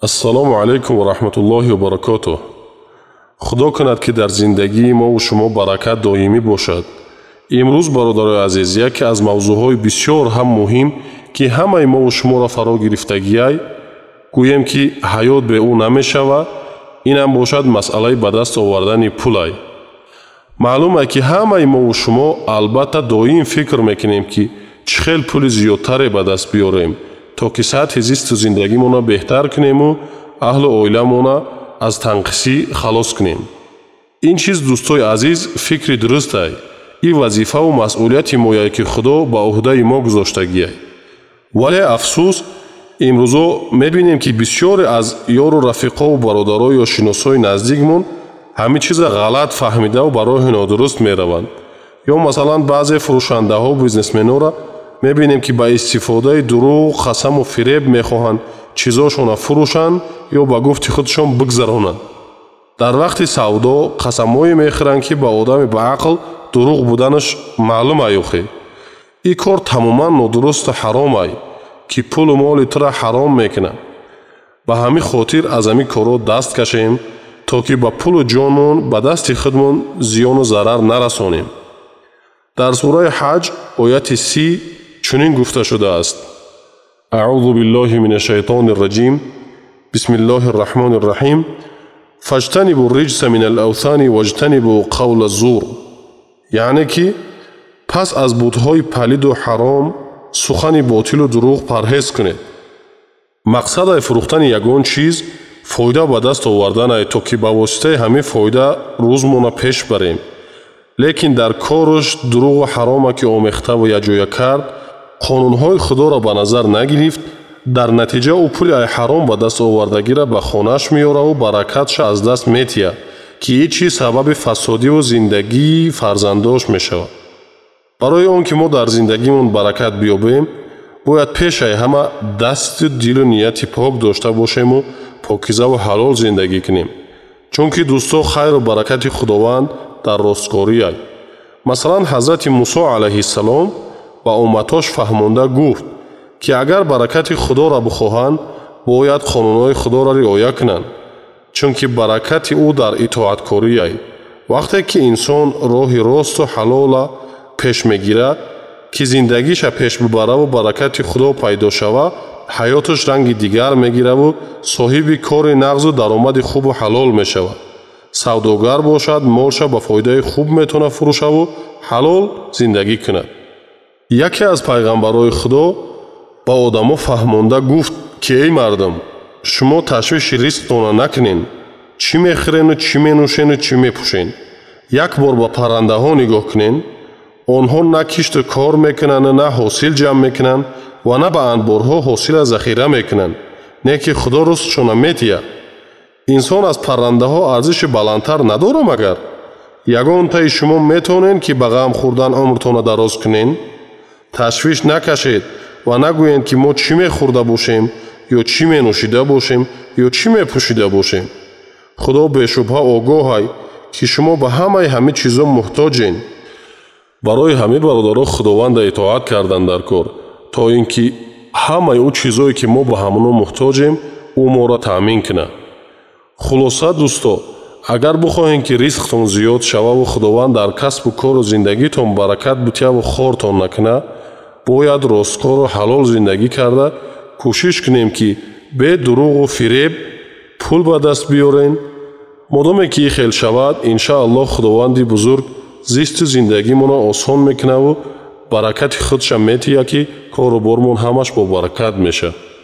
ассалому алайкум ва раҳматуллоҳи ва баракатуҳ. худо кунад ки дар зиндагии мо ва шумо баракат доимӣ бошад. имрӯз бародарои азиз, яке аз мавзӯъҳои бисёр ҳам муҳим ки ҳамаи мо ва шуморо фаро гирифтагиай, гӯем ки ҳаёт бе ӯ намешавад, инам бошад масъалаи ба даст овардани пулай. маълумай ки ҳамаи мо ва шумо албатта доим фикр мекунем ки чӣ хел пули зиёдтаре ба даст биёрем, то ки сатҳи зисту зиндагимона беҳтар кунему аҳлу оиламона аз танқисӣ халос кунем. ин чиз, дӯстои азиз, фикри дурустай. ин вазифаву масъулияти мояе ки худо ба уҳдаи мо гузоштагиай. вале афсӯс, имрӯзо мебинем ки бисёре аз ёру рафиқову бародаро ё шиносои наздикмон ҳамин чиза ғалат фаҳмидаву ба роҳи нодуруст мераванд. ё масалан баъзе фурӯшандаҳо бизнесменора мебинем ки ба истифодаи дурӯғ, қасаму фиреб мехоҳанд чизошона фурӯшанд ё ба гуфти худшон бигзаронанд. дар вақти савдо қасамҳое мехӯранд ки ба одами баақл дурӯғ буданаш маълум аюхе. ин кор тамоман нодурусту ҳаромай ки пулу моли тура ҳаром мекунад. ба ҳамин хотир аз ҳамин корҳо даст кашем, то ки ба пулу ҷонмон ба дасти худмон зиёну зарар нарасонем. дар сураи ҳаҷ ояти 30 чунин гуфта шудааст: аъузу биллоҳи минаш шайтонир раҷим, бисмиллоҳир раҳмонир раҳим, фажтанибу риҷса минал авсани ваҷтанибу қавла зур. яъне ки пас аз бутҳои палиду ҳаром сухани ботилу дурӯғ парҳез кунед. мақсадай фурӯхтани ягон чиз фоида ба даст оварданай, то ки ба воситаи ҳамин фоида рӯзмона пеш барем. лекин дар корш дурӯғу ҳарома ки омехтаву якҷоя кард, қонунҳои худоро ба назар нагирифт, дар натиҷа ӯ пули ҳаром ба даст овардагиро ба хонааш меёраву баракатша аз даст метия, ки ин чиз сабаби фасодиву зиндагии фарзандош мешавад. барои он ки мо дар зиндагимон баракат биёбем, бояд пешай ҳама дасту дилу нияти пок дошта бошему покизаву ҳалол зиндагӣ кунем. чунки дӯсто хайру баракати худованд дар росткорияй. масалан, ҳазрати Мусо алайҳиссалом ба умматош фаҳмонда гуфт ки агар баракати худоро бихоҳанд, бояд қонунҳои худоро риоя кунанд, чунки баракати ӯ дар итоаткорияй. вақте ки инсон роҳи росту ҳалола пеш мегирад, ки зиндагиша пеш бибараву баракати худо пайдо шава, ҳаёташ ранги дигар мегираву соҳиби кори нағзу даромади хубу ҳалол мешавад. савдогар бошад, молша ба фоидаи хуб метавонад фурӯшаву ҳалол зиндагӣ кунад. яке аз пайғамбарои худо ба одамо фаҳмонда гуфт ки эй мардум, шумо ташвиши ризқтона накунед. чӣ мехӯрену, чӣ менӯшену, чӣ мепӯшед. як бор ба паррандаҳо нигоҳ кунед. онҳо на кишту кор мекунанд, на ҳосил ҷамъ мекунанд ва на ба анборҳо ҳосила захира мекунанд. не ки худо рӯзшона метия. инсон аз паррандаҳо арзиши баландтар надорад магар? ягон таи шумо метавонед ки ба ғам хӯрдан умртона дароз кунед? ташвиш накашед ва нагӯед ки мо чӣ мехӯрда бошем, ё чӣ менӯшида бошем, ё чӣ мепӯшида бошем. худо бешубҳа огоҳай ки шумо ба ҳамаи ҳамин чизо муҳтоҷед. барои ҳамин бародаро худованда итоат кардан дар кор, то ин ки ҳамаи ӯ чизое ки мо ба ҳамоно муҳтоҷем, ӯ моро таъмин кунад. хулоса дӯсто, агар бихоҳем ки ризқтон зиёд шававу худованд дар касбу кору зиндагитон баракат бутияву хортон накунад, бояд росткору ҳалол зиндагӣ карда кӯшиш кунем ки бе дурӯғу фиреб пул ба даст биёрем. модоме ки ин хел шавад, иншааллоҳ худованди бузург зисту зиндагимона осон мекунаву баракати худша метия ки кору бормон ҳамаш бо баракат мешавад.